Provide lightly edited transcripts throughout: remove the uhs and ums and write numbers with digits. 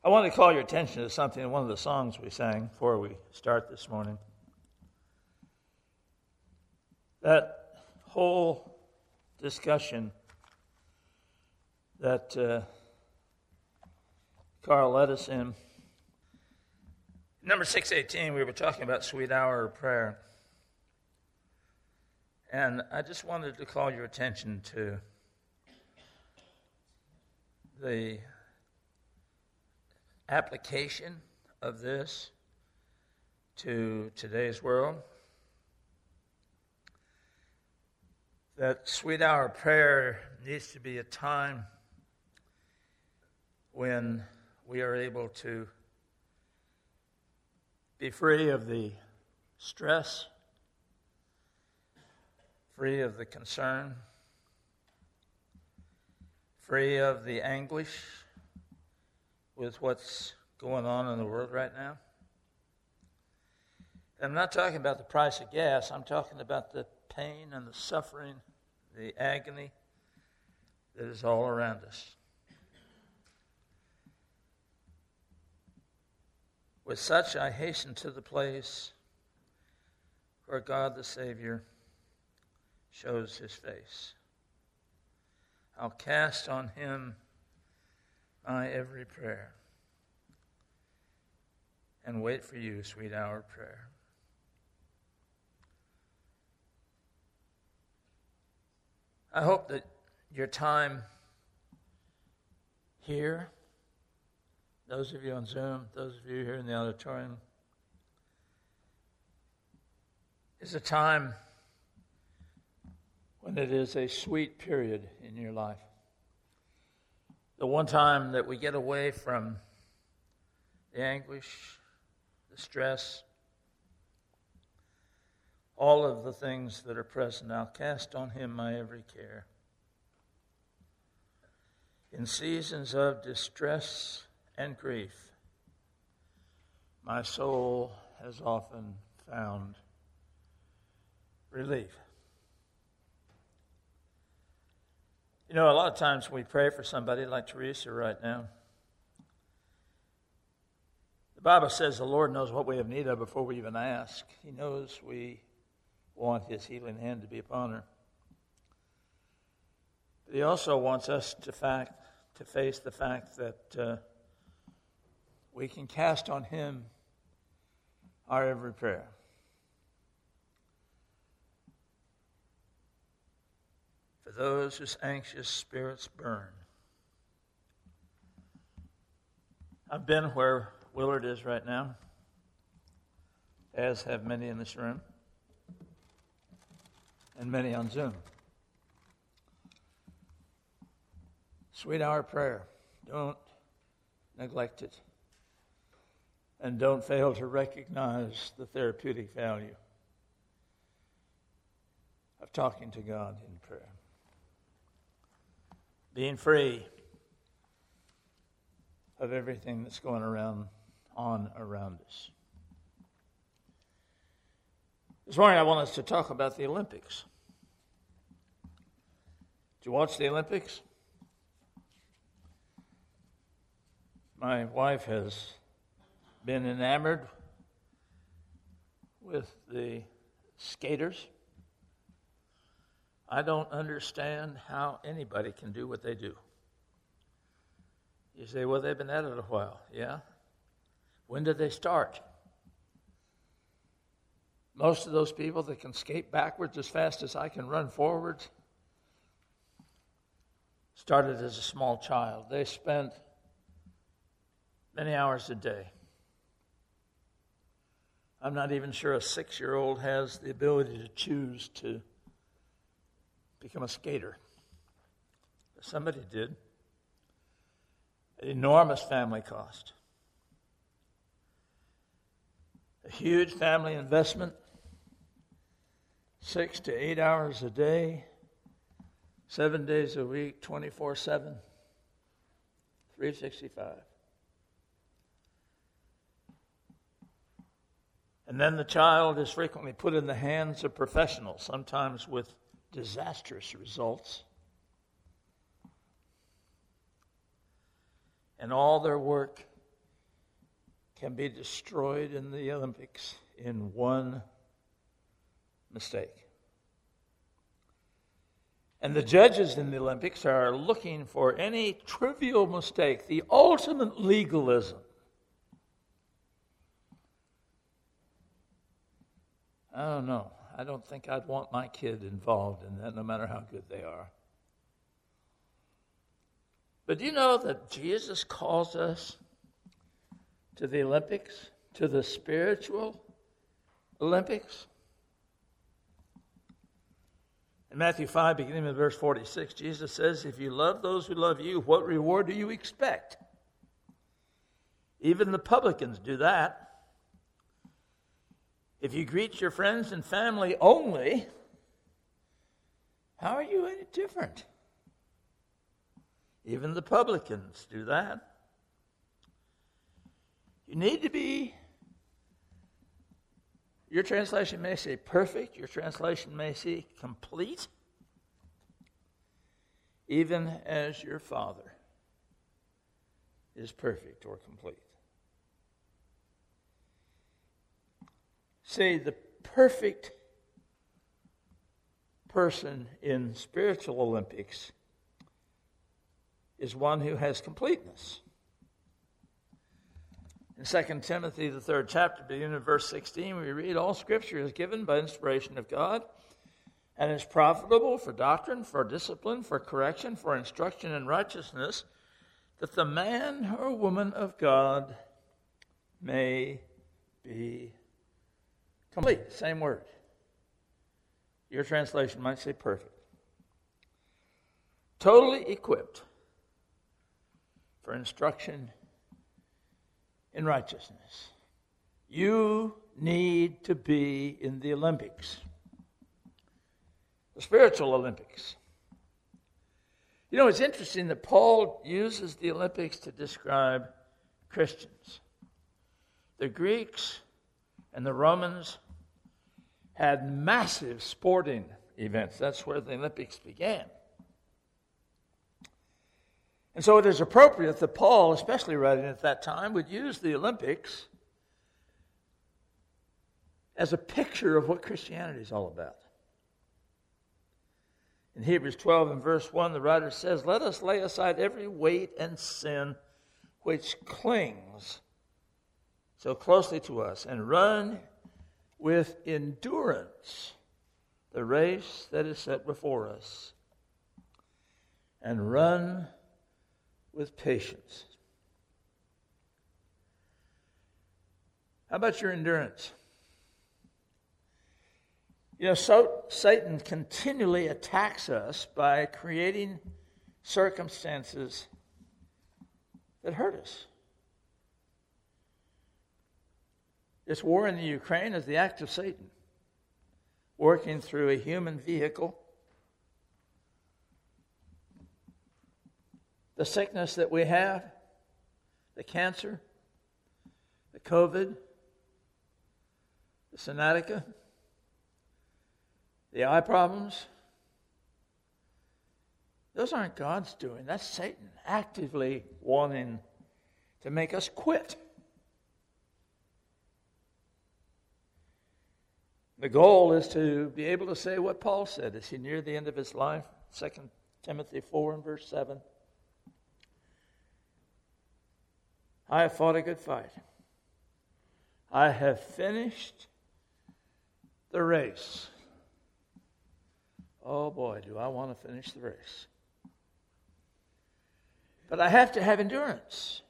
I want to call your attention to something in one of the songs we sang before we start this morning. That whole discussion that Carl led us in. Number 618, we were talking about sweet hour of prayer. And I just wanted to call your attention to the application of this to today's world. That sweet hour of prayer needs to be a time when we are able to be free of the stress, free of the concern, free of the anguish with what's going on in the world right now. I'm not talking about the price of gas. I'm talking about the pain and the suffering, the agony that is all around us. With such, I hasten to the place where God the Savior shows his face. I'll cast on him my every prayer and wait for you, sweet hour of prayer. I hope that your time here, those of you on Zoom, those of you here in the auditorium, is a time when it is a sweet period in your life. The one time that we get away from the anguish, the stress, all of the things that are present. I'll cast on him my every care. In seasons of distress and grief, my soul has often found relief. You know, a lot of times we pray for somebody like Teresa right now. The Bible says the Lord knows what we have need of before we even ask. He knows we want his healing hand to be upon her. But he also wants us to face the fact that we can cast on him our every prayer. For those whose anxious spirits burn. I've been where Willard is right now, as have many in this room, and many on Zoom. Sweet hour prayer. Don't neglect it. And don't fail to recognize the therapeutic value of talking to God in prayer. Being free of everything that's going around us. This morning I want us to talk about the Olympics. Did you watch the Olympics? My wife has been enamored with the skaters. I don't understand how anybody can do what they do. You say, well, they've been at it a while. Yeah? When did they start? Most of those people that can skate backwards as fast as I can run forwards started as a small child. They spent many hours a day. I'm not even sure a 6-year-old has the ability to choose to become a skater. But somebody did. An enormous family cost. A huge family investment. 6 to 8 hours a day, 7 days a week, 24/7, 365. And then the child is frequently put in the hands of professionals, sometimes with disastrous results. And all their work can be destroyed in the Olympics in one mistake. And the judges in the Olympics are looking for any trivial mistake, the ultimate legalism. I don't know. I don't think I'd want my kid involved in that, no matter how good they are. But do you know that Jesus calls us to the Olympics, to the spiritual Olympics? In Matthew 5, beginning with verse 46, Jesus says, if you love those who love you, what reward do you expect? Even the publicans do that. If you greet your friends and family only, how are you any different? Even the publicans do that. You need to be, your translation may say perfect, your translation may say complete, even as your Father is perfect or complete. See, the perfect person in spiritual Olympics is one who has completeness. In 2 Timothy, the 3rd chapter, beginning in verse 16, we read, all Scripture is given by inspiration of God and is profitable for doctrine, for discipline, for correction, for instruction in righteousness, that the man or woman of God may be complete. Same word. Your translation might say perfect. Totally equipped for instruction in righteousness. You need to be in the Olympics, the spiritual Olympics. You know, it's interesting that Paul uses the Olympics to describe Christians. The Greeks and the Romans had massive sporting events. That's where the Olympics began. And so it is appropriate that Paul, especially writing at that time, would use the Olympics as a picture of what Christianity is all about. In Hebrews 12 and verse 1, the writer says, let us lay aside every weight and sin which clings so closely to us, and run with endurance the race that is set before us, and run with patience. How about your endurance? You know, so Satan continually attacks us by creating circumstances that hurt us. This war in the Ukraine is the act of Satan working through a human vehicle. The sickness that we have, the cancer, the COVID, the sciatica, the eye problems, those aren't God's doing. That's Satan actively wanting to make us quit. The goal is to be able to say what Paul said as he neared the end of his life, 2 Timothy 4 and verse 7. I have fought a good fight. I have finished the race. Oh boy, do I want to finish the race. But I have to have endurance.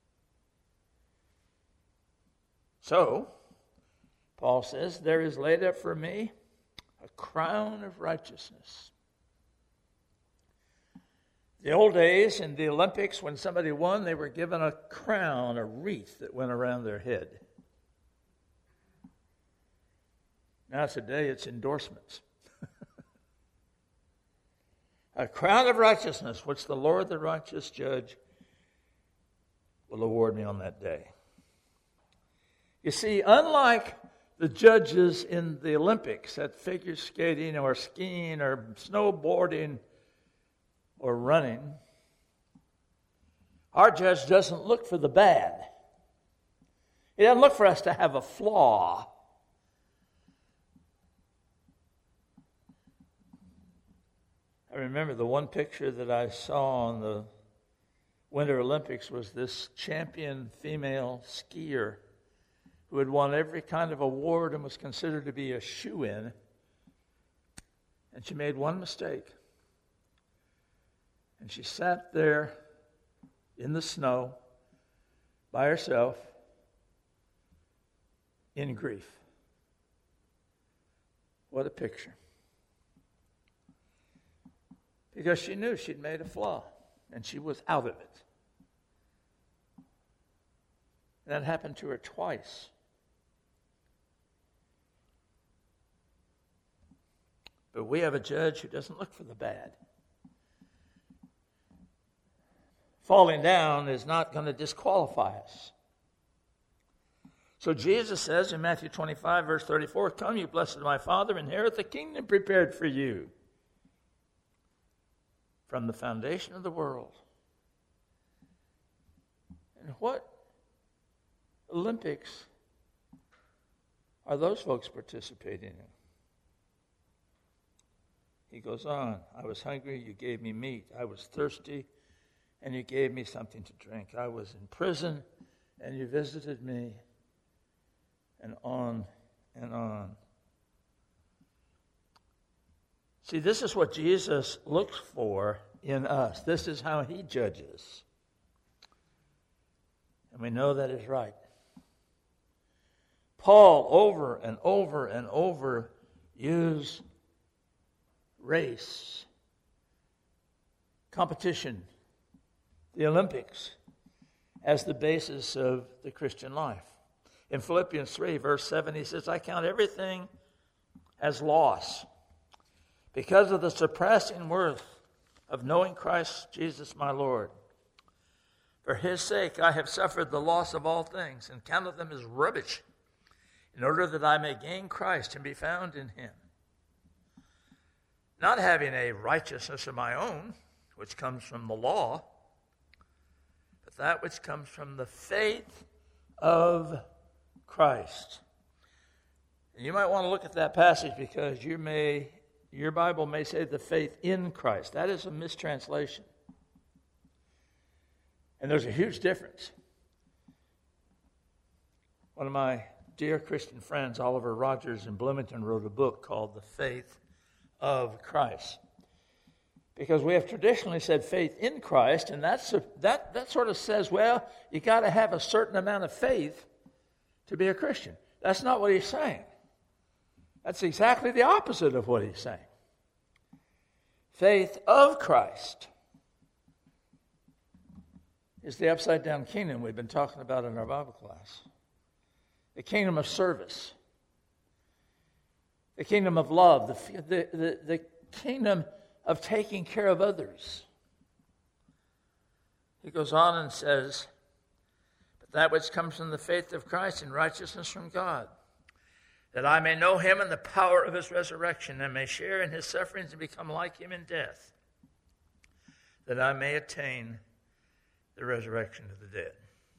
So, Paul says, there is laid up for me a crown of righteousness. The old days in the Olympics, when somebody won, they were given a crown, a wreath that went around their head. Now today it's endorsements. A crown of righteousness, which the Lord, the righteous judge, will award me on that day. You see, unlike the judges in the Olympics at figure skating or skiing or snowboarding or running, our judge doesn't look for the bad. He doesn't look for us to have a flaw. I remember the one picture that I saw on the Winter Olympics was this champion female skier who had won every kind of award and was considered to be a shoo-in. And she made one mistake. And she sat there in the snow by herself in grief. What a picture. Because she knew she'd made a flaw, and she was out of it. And that happened to her twice. But we have a judge who doesn't look for the bad. Falling down is not going to disqualify us. So Jesus says in Matthew 25, verse 34, "Come, you blessed of my Father, inherit the kingdom prepared for you from the foundation of the world." And what Olympics are those folks participating in? He goes on, "I was hungry, you gave me meat. I was thirsty, and you gave me something to drink. I was in prison, and you visited me." And on and on. See, this is what Jesus looks for in us. This is how he judges. And we know that is right. Paul, over and over and over, used race, competition, the Olympics, as the basis of the Christian life. In Philippians 3, verse 7, he says, "I count everything as loss because of the surpassing worth of knowing Christ Jesus my Lord. For his sake I have suffered the loss of all things and counted them as rubbish, in order that I may gain Christ and be found in him. Not having a righteousness of my own, which comes from the law, but that which comes from the faith of Christ." And you might want to look at that passage because your Bible may say the faith in Christ. That is a mistranslation. And there's a huge difference. One of my dear Christian friends, Oliver Rogers in Bloomington, wrote a book called The Faith of Christ. Because we have traditionally said faith in Christ, and that sort of says, well, you got to have a certain amount of faith to be a Christian. That's not what he's saying. That's exactly the opposite of what he's saying. Faith of Christ is the upside-down kingdom we've been talking about in our Bible class. The kingdom of service. The kingdom of love. The kingdom of taking care of others. He goes on and says, "But that which comes from the faith of Christ and righteousness from God, that I may know him and the power of his resurrection, and may share in his sufferings and become like him in death, that I may attain the resurrection of the dead."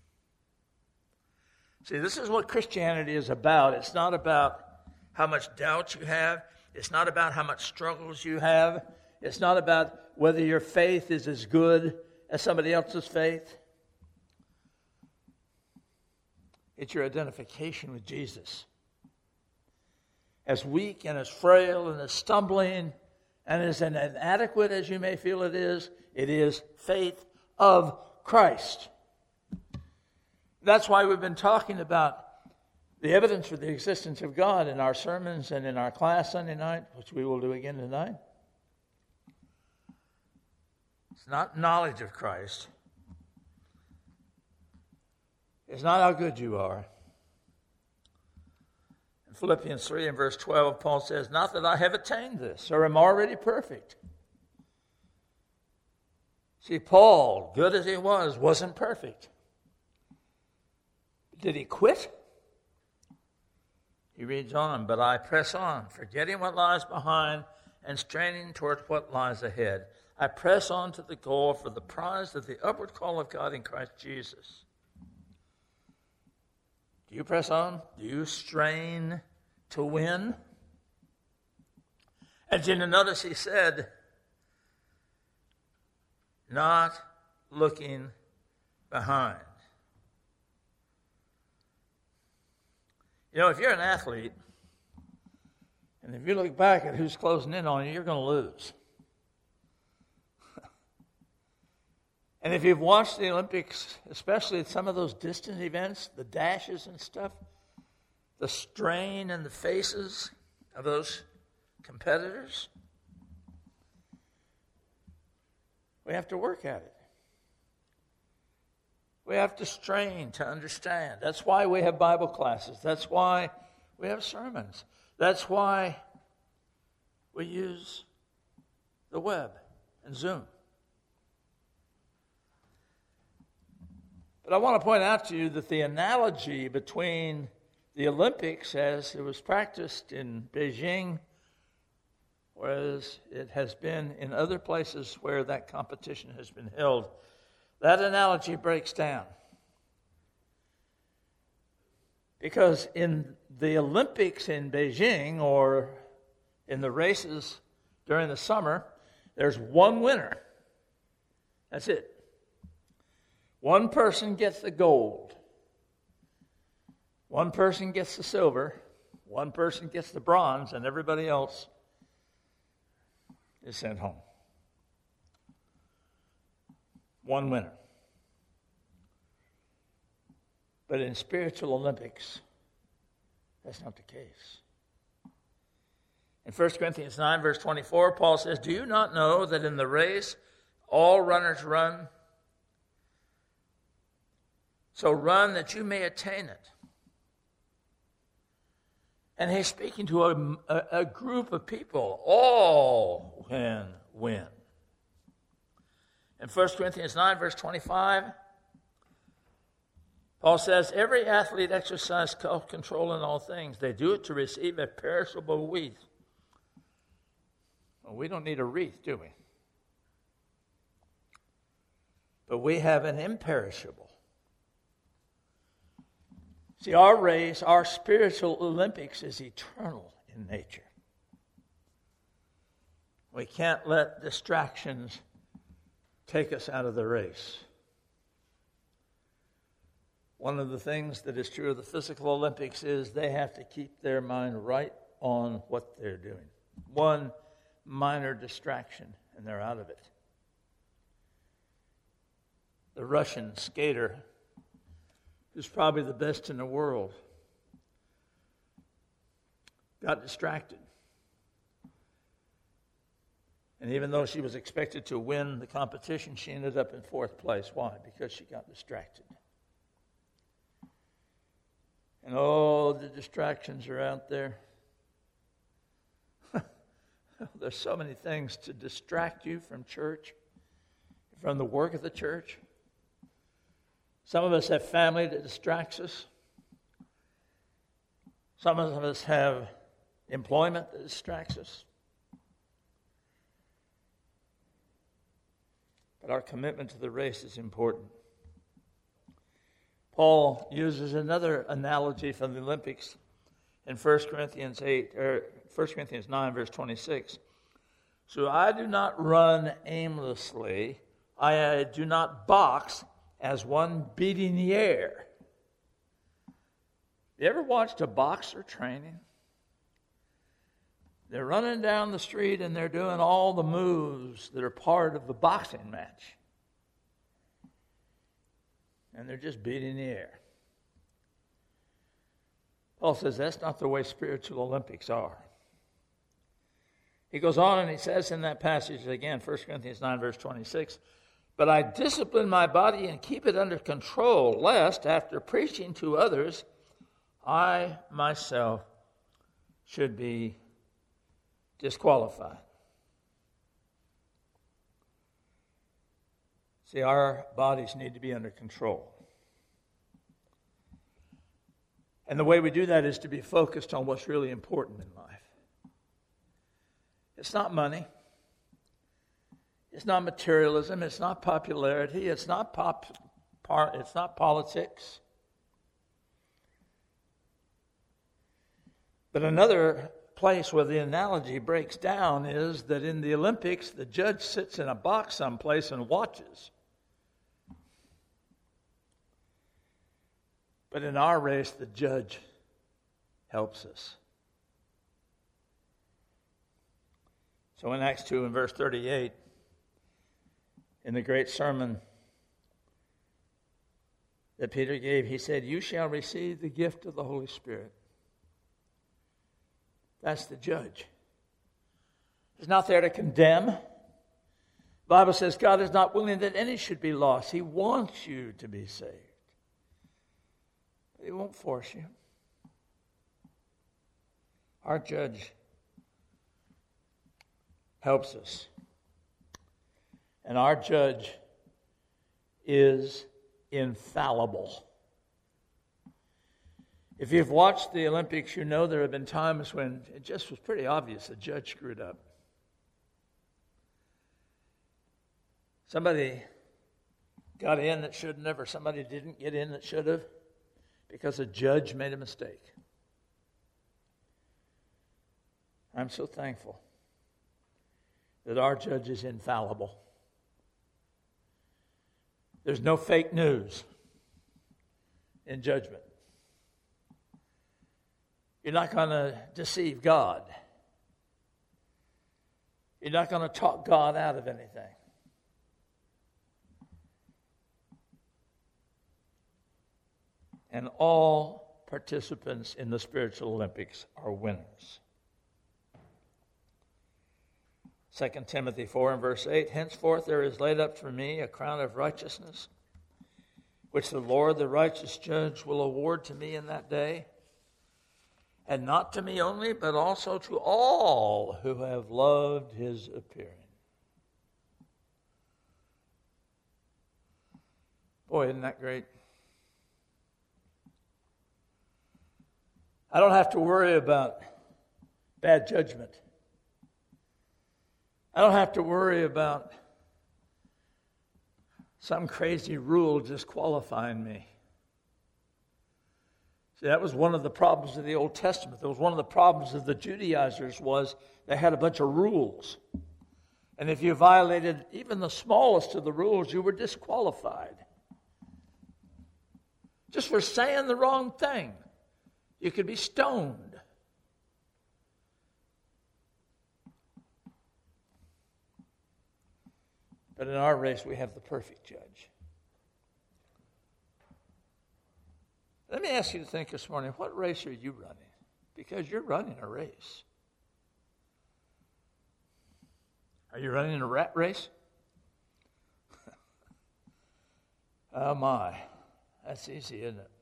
See, this is what Christianity is about. It's not about how much doubt you have. It's not about how much struggles you have. It's not about whether your faith is as good as somebody else's faith. It's your identification with Jesus. As weak and as frail and as stumbling and as inadequate as you may feel it is faith of Christ. That's why we've been talking about the evidence for the existence of God in our sermons and in our class Sunday night, which we will do again tonight. It's not knowledge of Christ. It's not how good you are. In Philippians 3 and verse 12, Paul says, "Not that I have attained this or am already perfect." See, Paul, good as he was, wasn't perfect. Did he quit? He reads on, "But I press on, forgetting what lies behind and straining toward what lies ahead. I press on to the goal for the prize of the upward call of God in Christ Jesus." Do you press on? Do you strain to win? And you notice he said, not looking behind. You know, if you're an athlete, and if you look back at who's closing in on you, you're going to lose. And if you've watched the Olympics, especially some of those distance events, the dashes and stuff, the strain in the faces of those competitors, we have to work at it. We have to strain to understand. That's why we have Bible classes. That's why we have sermons. That's why we use the web and Zoom. But I want to point out to you that the analogy between the Olympics as it was practiced in Beijing, whereas it has been in other places where that competition has been held, that analogy breaks down. Because in the Olympics in Beijing, or in the races during the summer, there's one winner. That's it. One person gets the gold. One person gets the silver. One person gets the bronze, and everybody else is sent home. One winner. But in spiritual Olympics, that's not the case. In 1 Corinthians 9, verse 24, Paul says, "Do you not know that in the race all runners run? So run that you may attain it." And he's speaking to a group of people. All can win. In 1 Corinthians 9, verse 25, Paul says, "Every athlete exercises self-control in all things. They do it to receive a perishable wreath." Well, we don't need a wreath, do we? But we have an imperishable. See, our race, our spiritual Olympics is eternal in nature. We can't let distractions take us out of the race. One of the things that is true of the physical Olympics is they have to keep their mind right on what they're doing. One minor distraction, and they're out of it. The Russian skater, who's probably the best in the world, got distracted. And even though she was expected to win the competition, she ended up in fourth place. Why? Because she got distracted. And oh, the distractions are out there. There's so many things to distract you from church, from the work of the church. Some of us have family that distracts us. Some of us have employment that distracts us. But our commitment to the race is important. Paul uses another analogy from the Olympics in 1 Corinthians 9, verse 26. "So I do not run aimlessly. I do not box as one beating the air." You ever watched a boxer training? They're running down the street and they're doing all the moves that are part of the boxing match. And they're just beating the air. Paul says that's not the way spiritual Olympics are. He goes on and he says in that passage again, 1 Corinthians 9, verse 26, "But I discipline my body and keep it under control, lest after preaching to others, I myself should be disqualified." See, our bodies need to be under control. And the way we do that is to be focused on what's really important in life. It's not money. It's not materialism. It's not popularity. It's not politics. But another place where the analogy breaks down is that in the Olympics, the judge sits in a box someplace and watches. But in our race, the judge helps us. So in Acts 2 and verse 38, in the great sermon that Peter gave, he said, "You shall receive the gift of the Holy Spirit." That's the judge. He's not there to condemn. The Bible says God is not willing that any should be lost. He wants you to be saved. But He won't force you. Our judge helps us. And our judge is infallible. If you've watched the Olympics, you know there have been times when it just was pretty obvious the judge screwed up. Somebody got in that shouldn't have, or somebody didn't get in that should have, because a judge made a mistake. I'm so thankful that our judge is infallible. There's no fake news in judgment. You're not going to deceive God. You're not going to talk God out of anything. And all participants in the spiritual Olympics are winners. 2 Timothy 4 and verse 8, "Henceforth there is laid up for me a crown of righteousness, which the Lord, the righteous judge, will award to me in that day, and not to me only, but also to all who have loved His appearing." Boy, isn't that great? I don't have to worry about bad judgment. I don't have to worry about some crazy rule disqualifying me. See, that was one of the problems of the Old Testament. That was one of the problems of the Judaizers, was they had a bunch of rules. And if you violated even the smallest of the rules, you were disqualified. Just for saying the wrong thing, you could be stoned. But in our race, we have the perfect judge. Let me ask you to think this morning, what race are you running? Because you're running a race. Are you running a rat race? Oh my, that's easy, isn't it?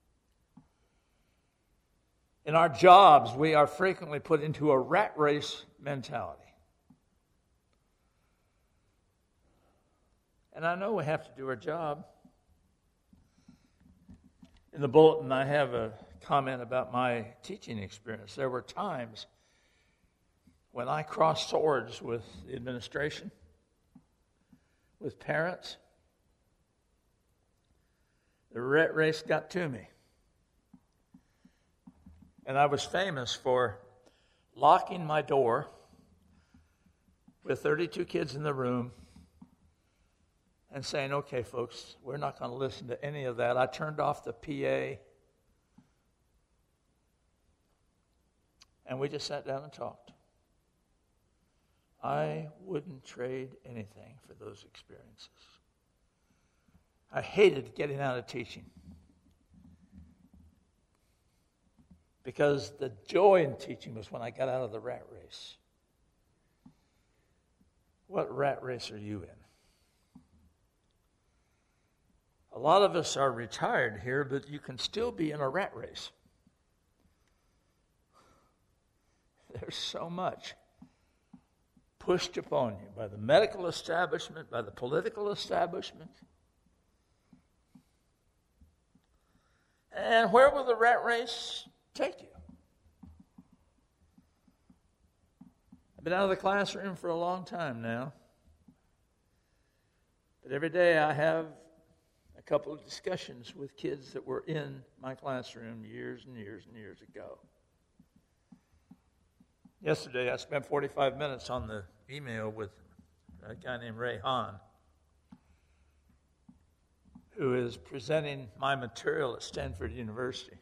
In our jobs, we are frequently put into a rat race mentality. And I know we have to do our job. In the bulletin, I have a comment about my teaching experience. There were times when I crossed swords with the administration, with parents. The rat race got to me. And I was famous for locking my door with 32 kids in the room and saying, "Okay, folks, we're not going to listen to any of that." I turned off the PA, and we just sat down and talked. I wouldn't trade anything for those experiences. I hated getting out of teaching, because the joy in teaching was when I got out of the rat race. What rat race are you in? A lot of us are retired here, but you can still be in a rat race. There's so much pushed upon you by the medical establishment, by the political establishment. And where will the rat race take you? I've been out of the classroom for a long time now. But every day I have a couple of discussions with kids that were in my classroom years and years and years ago. Yesterday, I spent 45 minutes on the email with a guy named Ray Hahn, who is presenting my material at Stanford University.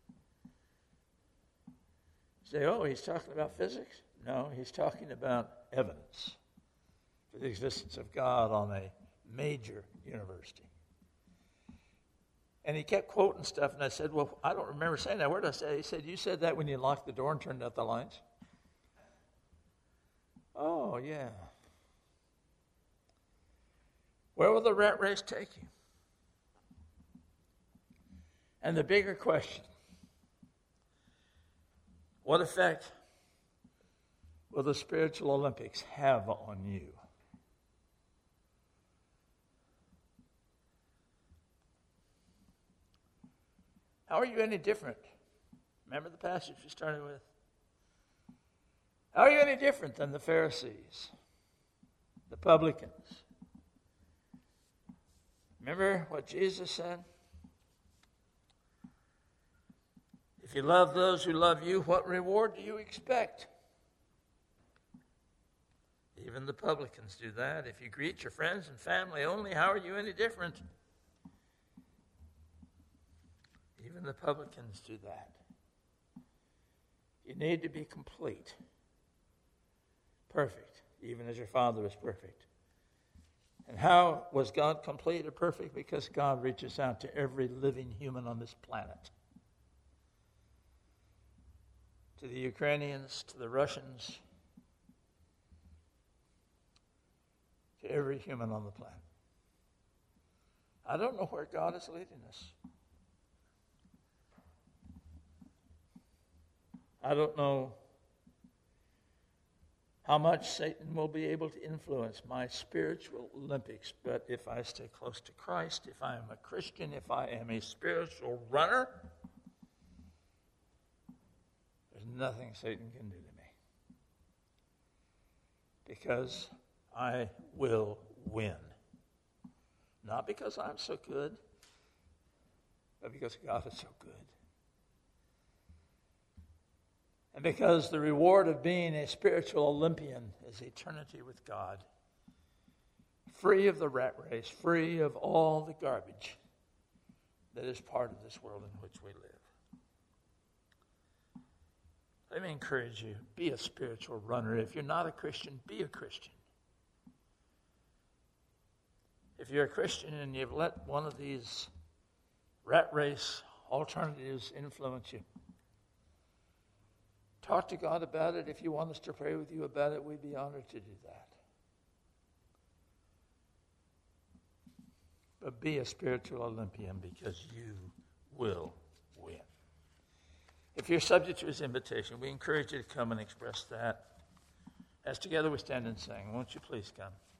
You say, oh, he's talking about physics? No, he's talking about evidence for the existence of God on a major university. And he kept quoting stuff, and I said, well, I don't remember saying that. Where did I say? He said, you said that when you locked the door and turned out the lights? Oh, yeah. Where will the rat race take you? And the bigger question, what effect will the spiritual Olympics have on you? How are you any different? Remember the passage we started with? How are you any different than the Pharisees, the publicans? Remember what Jesus said? If you love those who love you, what reward do you expect? Even the publicans do that. If you greet your friends and family only, how are you any different? Even the publicans do that. You need to be complete, perfect, even as your Father is perfect. And how was God complete or perfect? Because God reaches out to every living human on this planet. To the Ukrainians, to the Russians, to every human on the planet. I don't know where God is leading us. I don't know how much Satan will be able to influence my spiritual Olympics, but if I stay close to Christ, if I am a Christian, if I am a spiritual runner, there's nothing Satan can do to me. Because I will win. Not because I'm so good, but because God is so good. And because the reward of being a spiritual Olympian is eternity with God, free of the rat race, free of all the garbage that is part of this world in which we live. Let me encourage you, be a spiritual runner. If you're not a Christian, be a Christian. If you're a Christian and you've let one of these rat race alternatives influence you, talk to God about it. If you want us to pray with you about it, we'd be honored to do that. But be a spiritual Olympian because you will win. If you're subject to his invitation, we encourage you to come and express that. As together we stand and sing, won't you please come?